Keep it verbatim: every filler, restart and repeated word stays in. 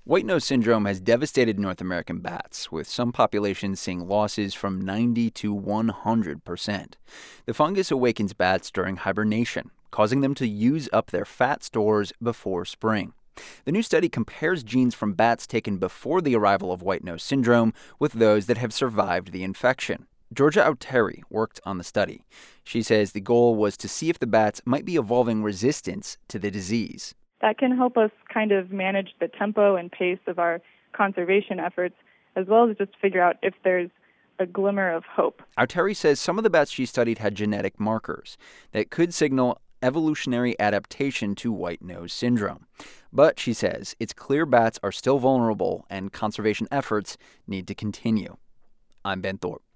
White nose syndrome has devastated North American bats, with some populations seeing losses from ninety to one hundred percent. The fungus awakens bats during hibernation, causing them to use up their fat stores before spring. The new study compares genes from bats taken before the arrival of white nose syndrome with those that have survived the infection. Georgia Auteri worked on the study. She says the goal was to see if the bats might be evolving resistance to the disease. That can help us kind of manage the tempo and pace of our conservation efforts, as well as just figure out if there's a glimmer of hope. Auteri says some of the bats she studied had genetic markers that could signal evolutionary adaptation to white nose syndrome. But, she says, it's clear bats are still vulnerable and conservation efforts need to continue. I'm Ben Thorpe.